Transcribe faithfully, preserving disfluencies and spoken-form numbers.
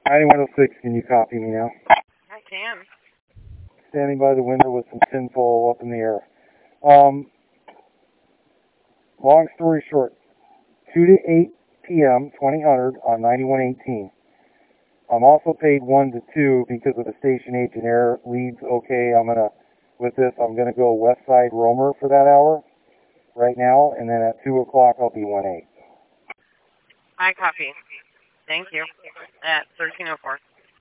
ninety-one oh six, can you copy me now? I can. Standing by the window with some tinfoil up in the air. Um, long story short, two to eight p m, twenty hundred on ninety-one eighteen. I'm also paid one to two because of the station agent error. Leads okay. I'm going to, with this, I'm going to go West Side Roamer for that hour right now, and then at two o'clock I'll be one eight. I copy. Thank you. At thirteen oh four.